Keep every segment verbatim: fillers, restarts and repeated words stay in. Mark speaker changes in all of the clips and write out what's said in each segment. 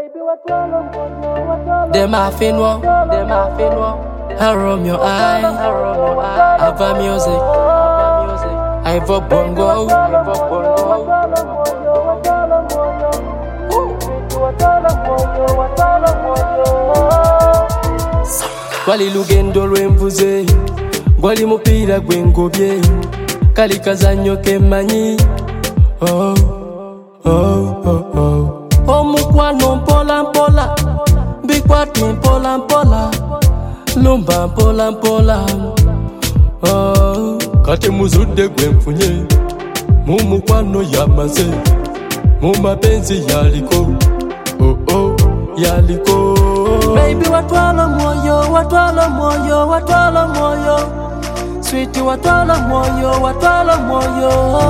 Speaker 1: Them a finwa, them a finwa. I roam your eye, I roam your eye. Have a music, I have a bongo, I have a bongo. Wali lugendo lwemvuze, wali mupira gwengobye, kali kazanyo kemanyi. Oh, oh, oh, oh. Omukwano mpola mpola, bikwati mpola mpola, lumba mpola mpola. Oh, kati muzude gwemfunye, mumukwano yamaze, mumapenzi yaliko. Oh, oh, yaliko. Baby watwala moyo, watwala moyo, watwala moyo. Sweetie watwala moyo, watwala moyo.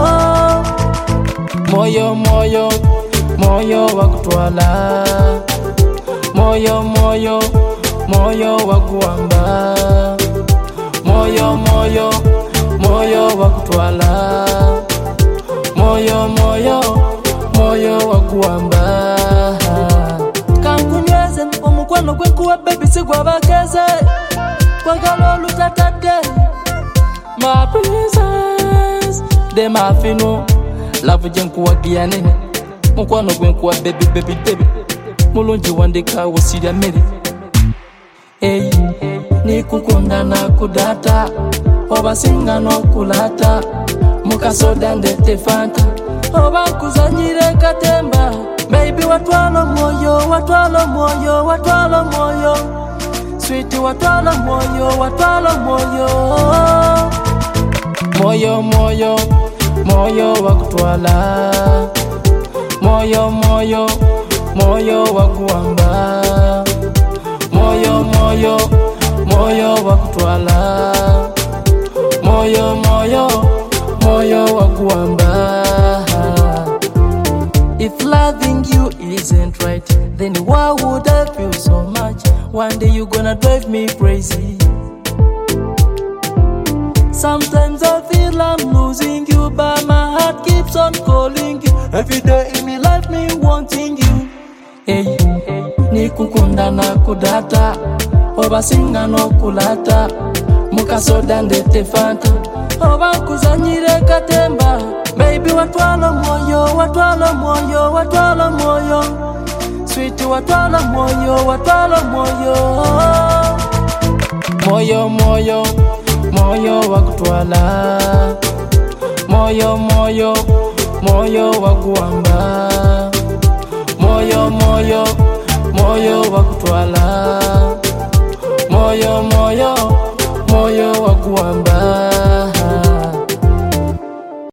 Speaker 1: Moyo moyo, moyo wakutwala. Moyo moyo, moyo wakuamba. Moyo moyo, moyo wakutwala. Moyo moyo, moyo wakuamba. Kankunyweze omukwano gwekuwa baby sigwa bageze. Kwagala olutatadde. My princess, de ma fino. Love jenkuwa giyane. Mukwano gwenkuwa baby baby baby. Mulungi wandeka wasirya meri. Hey, nikukunda na kudata. Obasinga nokulata. Mukasoda ndete fanta. Oba kuzanyire katemba. Baby watwala moyo, watwala moyo, watwala moyo. Sweetie watwala moyo, watwala moyo. Moyo moyo, moyo wakutwala. Moyo moyo, moyo wakuamba. Moyo moyo, moyo wakutwala. Moyo moyo, moyo wakuamba. If loving you isn't right, then why would I feel so much? One day you gonna drive me crazy. Sometimes I feel I'm losing you, but my heart keeps on calling you. Every day in my life me wanting you. Hey, nikukunda na kudata. Obasinga no kulata. Mukasoda ndete fanta. Oba kuzanyire katemba. Baby watwala moyo, watwala moyo, watwala moyo. Sweetie watwala moyo, watwala moyo. Moyo moyo, moyo wakutwala. Moyo moyo, moyo wakuamba. Moyo moyo, moyo wakutwala. Moyo moyo, moyo wakuamba.